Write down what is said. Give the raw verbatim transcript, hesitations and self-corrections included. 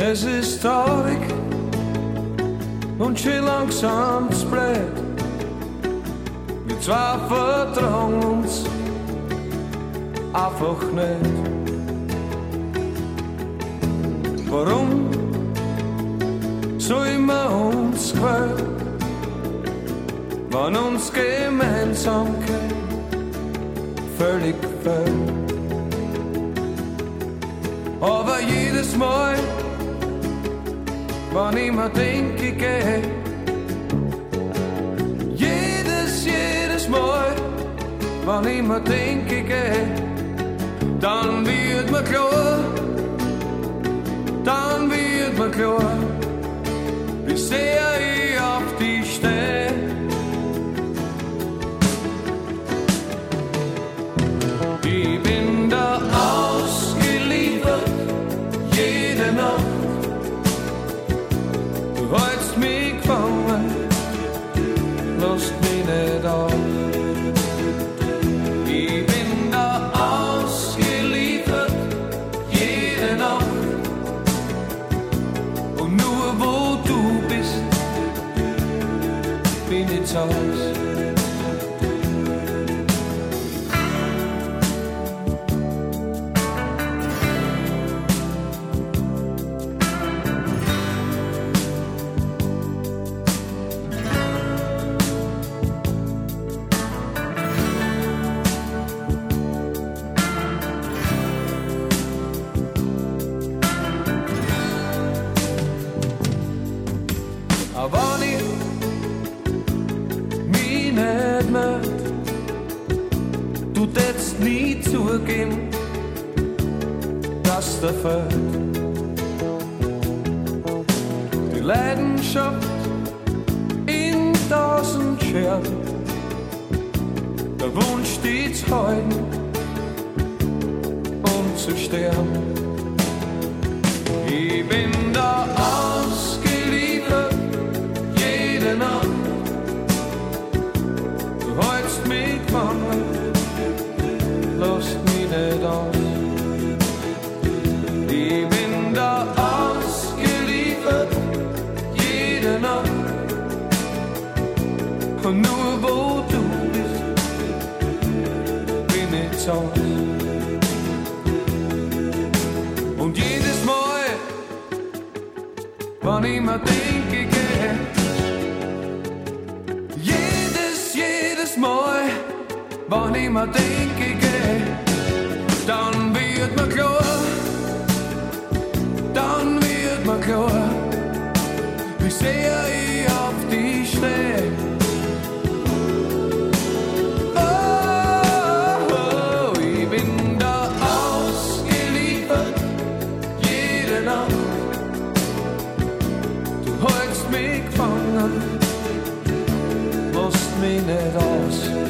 Es ist traurig und schön langsam spread. Wir zwei vertrauen uns einfach nicht. Warum soll man uns quälen, wenn uns Gemeinsamkeit völlig fehlt? Aber jedes Mal, wenn ich mir denke, ich geh, jedes, jedes Mal, wenn ich mir denke, ich geh, dann wird mir klar, dann wird mir klar, wie sehr ich auf dich steh. Ich bin da ausgeliefert, jede Nacht. Du hältst mich gefangen, lässt mich nicht auf. Ich bin da ausgeliefert, jede Nacht. Und nur wo du bist, bin ich zu Haus. Du tätst nie zugeben, dass der fehlt. Die Leidenschaft in tausend Scherben, der Wunsch, die zu halten und zu sterben. Ich bin da ausgeliefert, jede Nacht. Du hältst mich gefangen, lässt mich nicht aus. Ich bin da ausgeliefert, jede Nacht. Und nur wo du bist, bin ich zu Haus. Und jedes Mal, wenn ich mir denke, ich geh, jedes, jedes Mal, wenn ich mir denke, ich geh, dann wird mir klar, dann wird mir klar, wie sehr ich auf dich steh. Oh, oh, ich bin da ausgeliefert, jede Nacht. Du hältst mich gefangen, lässt mich nicht aus.